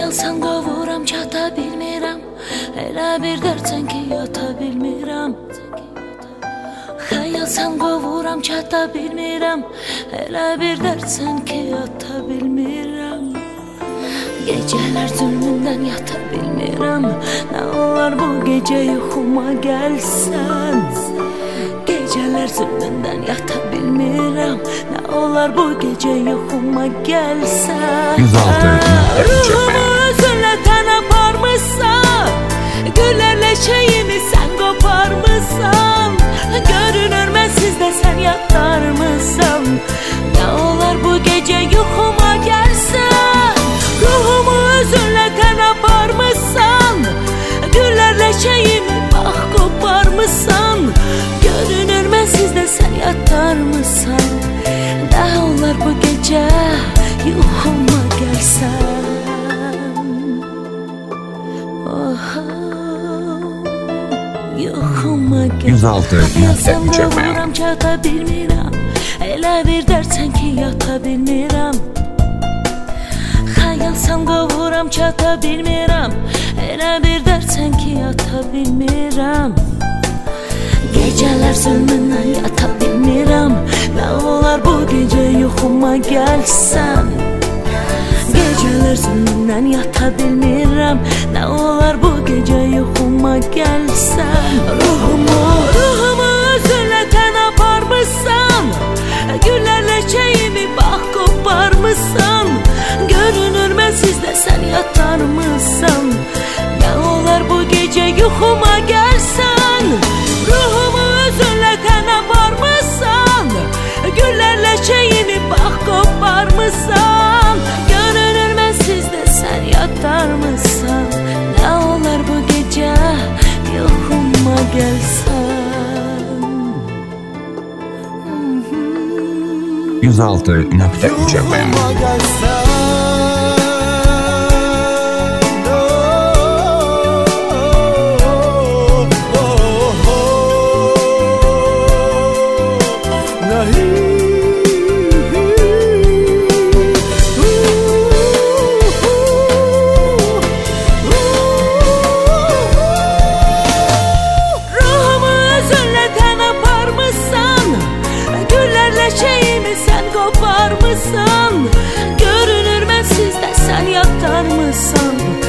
Xəyalsan qovuram, çata bilmirəm. Elə bir dərdsən ki, yata bilmirəm. Xəyalsan qovuram, çata bilmirəm. Elə bir dərdsən ki, yata bilmirəm. Gecələr zülmündən yata bilmirəm. Nə olar bu gecə yuxuma gəlsən. Gecələr zülmündən yata bilmirəm. Nə olar bu gecə yuxuma gəlsən. 106 Ruhumu özünlə tən aparmışsan. Güllərlə şeyimi sən qoparmışsan. Görünür mənsiz də sən yatarmışsan. Nə olar bu gecə yuxuma gəlsən. Ruhumu özünlə tən aparmışsan. Güllərlə şeyimi bax qoparmışsan. Görünür mənsiz də sən yatarmışsan. Nə olar bu gecə yuxuma gəlsən. Yuxuma gəlsən. 106 qovuram, çata bilmirəm. Elə bir dərdsən ki, yata bilmirəm. Xəyalsan qovuram, çata bilmirəm. Elə bir dərdsən ki, yata bilmirəm. Gecələr zülmündən yata bilmirəm. Nə olar bu gecə yuxuma gəlsən. Gecələr zülmündən yata bilmirəm. Nə olar bu gecə yuxuma gəlsən. Ruhumu özünlə tən aparmışsan. Güllərlə şeyimi bax qoparmışsan. Görünür mənsiz də sən yatarmışsan. Nə olar bu gecə yuxuma gəlsən. Ruhumu özünlə tən aparmışsan. Güllərlə şeyimi bax qoparmışsan. Görünür mənsiz də sən yatarmışsan. Nə olar bu gecə yuxuma gəlsən. 106.3 FM. Görünür mənsiz də sən yatarmışsan.